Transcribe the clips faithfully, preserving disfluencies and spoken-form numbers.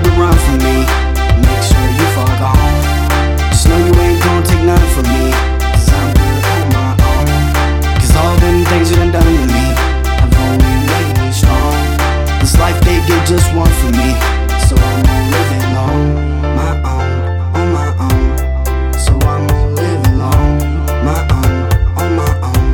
decide to run from me, make sure you fuck on. Just know you ain't gon' take nothing from me, cause I'm good on my own. Cause all them things you done done to me have only made me strong. This life they gave just one for me, so I'm gon' live it long. My own, on my own. So I'm gon' live it long. My own, on my own.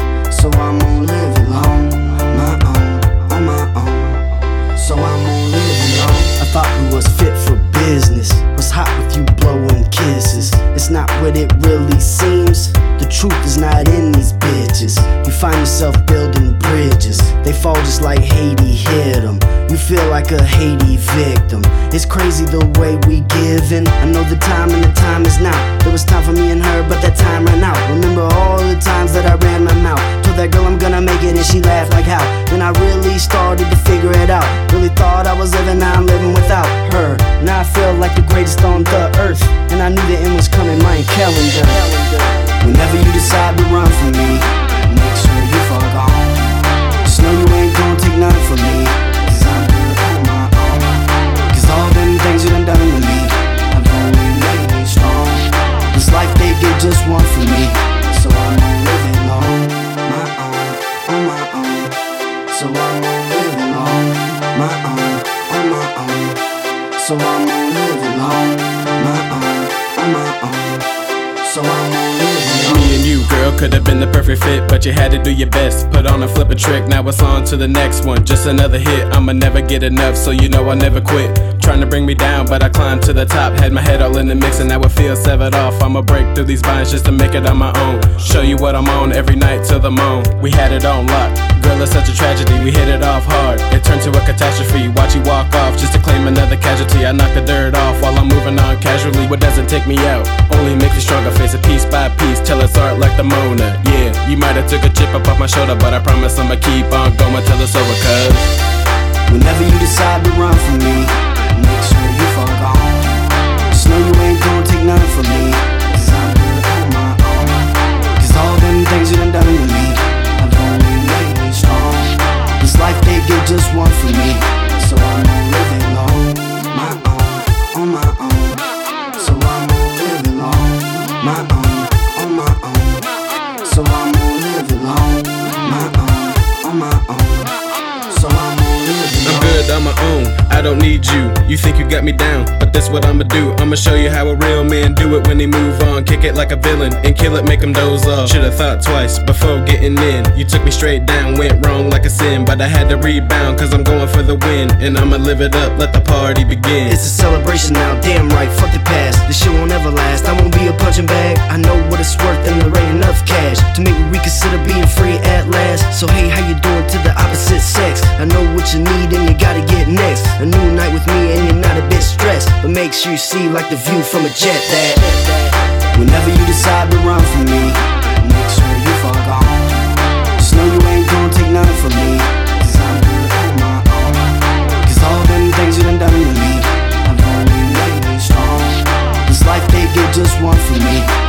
So I'm gon' live it long. My own, on my own. So I'm gon' live it long. I thought we was fit for business, was hot with you blowing kisses. It's not what it really seems. The truth is not in these bitches. You find yourself building bridges, they fall just like Haiti hit them. You feel like a Haiti victim. It's crazy the way we giving. I know the time and the time is now. There was time for me and her, but that time ran out. Remember all the times that I ran my mouth, told that girl I'm gonna make it and she laughed like how. Then I really started to figure it out. Really thought I was living, now I'm living without her. Now I feel like the greatest on the earth, and I knew the end was coming, my calendar. Whenever you decide to run from me, make sure you fuck on. Just know you ain't gon' take nothing from me, cause I'm good on my own. Cause all them things you done done to me have only made me strong. This life they gave just one for me, so I'm gon' live it long. My own, on my own. So I'm gon' live it long. My own, on my own. So I'm gon' live it long. My own, on my own. So I'm gon' live it long. Me and you, girl, could have been the perfect fit, but you had to do your best. Put on a flip a trick, now it's on to the next one. Just another hit, I'ma never get enough, so you know I'll never quit. Trying to bring me down, but I climbed to the top. Had my head all in the mix and now it feels severed off. I'ma break through these vines just to make it on my own. Show you what I'm on every night till the moan. We had it on lock, girl, it's such a tragedy. We hit it off hard, it turned to a catastrophe. Watch you walk off just to claim another casualty. I knock the dirt off while I'm moving on casually. What doesn't take me out only makes me stronger. Face it piece by piece till it's art like the Mona. Yeah, you might have took a chip up off my shoulder, but I promise I'ma keep on going till it's over. Cause whenever you decide to run from me, make sure you fuck on. Just know you ain't gon' take nothing from me, cause I'm good on my own. Cause all them things you done done to me have only made me strong. This life they gave just one for me, so I'm gon' live it long. My own, on my own. So I'm gon' live it long. My own, on my own. So I'm gon' live it long. My own, on my own. So I'm gon' live it long. I'm good on my own, I don't need you. You think you got me down, but this what I'ma do. I'ma show you how a real man do it when they move on. Kick it like a villain and kill it, make them doze off. Should've thought twice before getting in. You took me straight down, went wrong like a sin, but I had to rebound cause I'm going for the win. And I'ma live it up, let the party begin. It's a celebration now, damn right, fuck the past. This shit won't ever last, I won't be a punching bag. I know what it's worth and there ain't enough cash to make me reconsider being free at last. So hey, how you doing to the opposite sex? I know what you need and you gotta get next. A new night with me and you're not a bit stressed, but make sure you see like the view from a jet. That whenever you decide to run from me, make sure you fuck on. Just know you ain't gon' take nothing from me, cause I'm good on my own. Cause all them things you done done to me have only made me strong. This life they gave just one for me,